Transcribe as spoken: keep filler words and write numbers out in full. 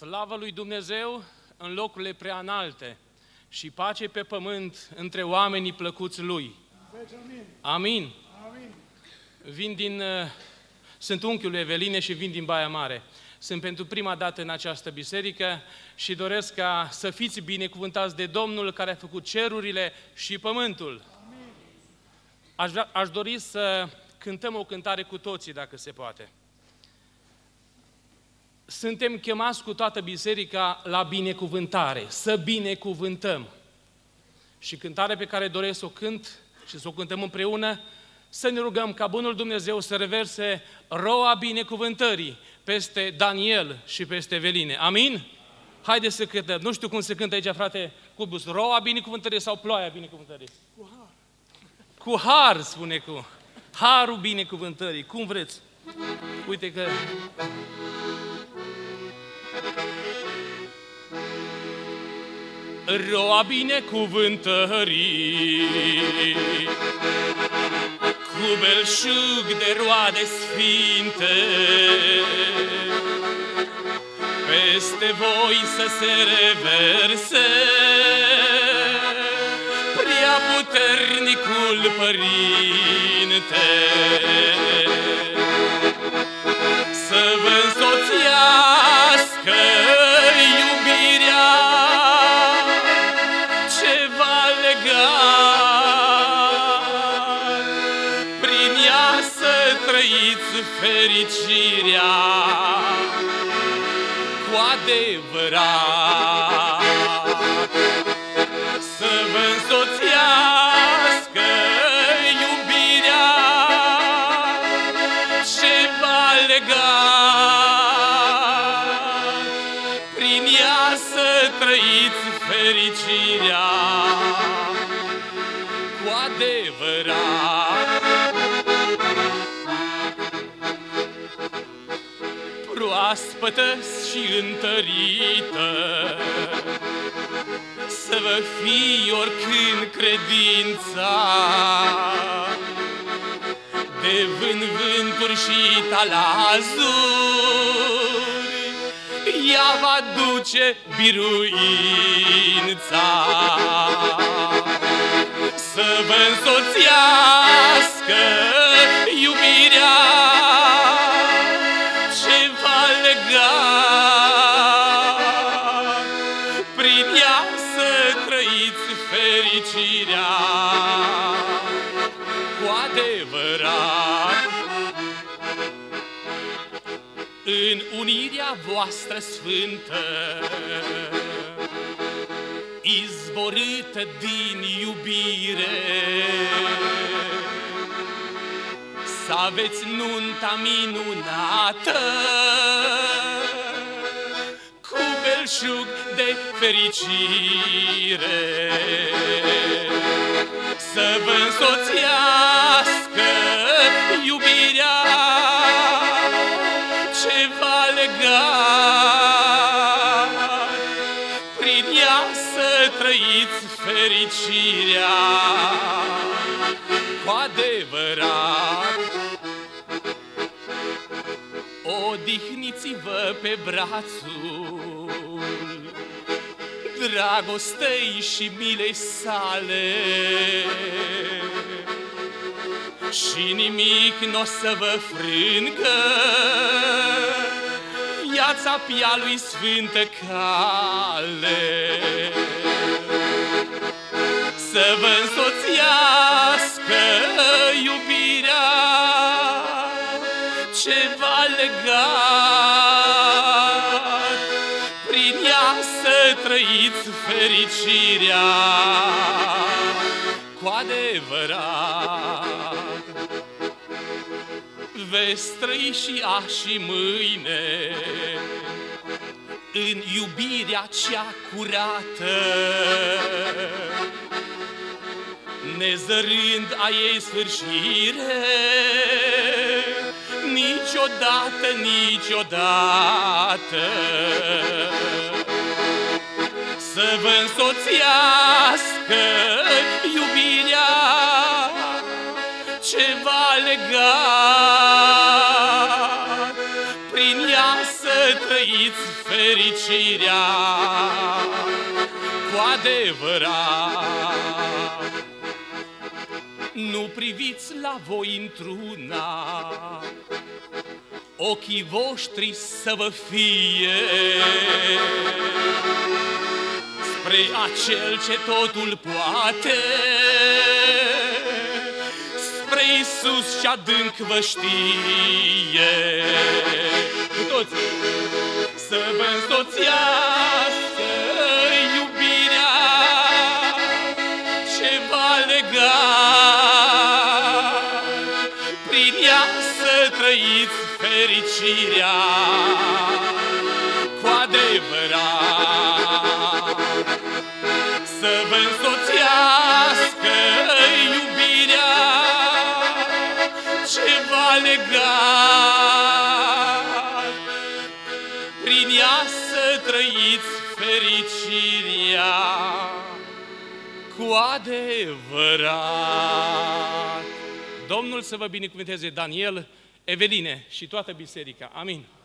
Slavă lui Dumnezeu în locurile prea înalte și pace pe pământ între oamenii plăcuți Lui. Amin. Amin. Amin. Vin din, sunt unchiul Eveline și vin din Baia Mare. Sunt pentru prima dată în această biserică și doresc ca să fiți binecuvântați de Domnul care a făcut cerurile și pământul. Amin. Aș, vrea, aș dori să cântăm o cântare cu toții, dacă se poate. Suntem chemați cu toată biserica la binecuvântare, să binecuvântăm. Și cântarea pe care doresc să o cânt și să o cântăm împreună, să ne rugăm ca Bunul Dumnezeu să reverse roa binecuvântării peste Daniel și peste Eveline. Amin? Haideți să cântăm. Nu știu cum se cântă aici, frate Cubus, roa binecuvântării sau ploaia binecuvântării? Cu har. Cu har, spune cu. Harul binecuvântării, cum vreți. Uite că... Roa binecuvântării, cu belșug de roade sfinte, peste voi să se reverse prea puternicul Părinte, să vă însoțească iubirea ce va lega, prin ea să trăiți fericirea cu adevărat, să vă însoțească iubirea ce va lega, prin ea să trăiți fericirea cu adevărat. Proaspătă și întărită să vă fie oricând credința, de vânt, vânturi și talazuri ea va duce biruința, să vă însoțească iubirea ce va lega, prin ea să trăiți fericirea cu adevărat. În unirea voastră sfântă, izvorâtă din iubire, să aveți nunta minunată cu belșug de fericire, să vă însoțească iubirea ce va lega, prin ea să trăiți fericirea cu adevărat. Odihniți-vă pe brațul dragostei și milei sale și nimic n-o să vă frângă viața pe-a lui sfântă cale, să vă însoțească iubirea ce va lega, prin ea să trăiți fericirea cu adevărat. Veți trăi și azi și mâine în iubirea cea curată, nezărând a ei sfârșire, niciodată, niciodată, să vă însoțească iubirea ce va lega, prin ea să trăiți trăiți fericirea cu adevărat. Nu priviți la voi într-una, ochii voștri să vă fie spre acel ce totul poate, spre Iisus și adânc vă știe. Cu toți, să vă însoțească iubirea ce va lega, prin ea să trăiți fericirea cu adevărat. Să vă însoțească iubirea ce va lega, prin ea să trăiți fericirea cu adevărat. Domnul să vă binecuvânteze, Daniel, Eveline și toată biserica. Amin.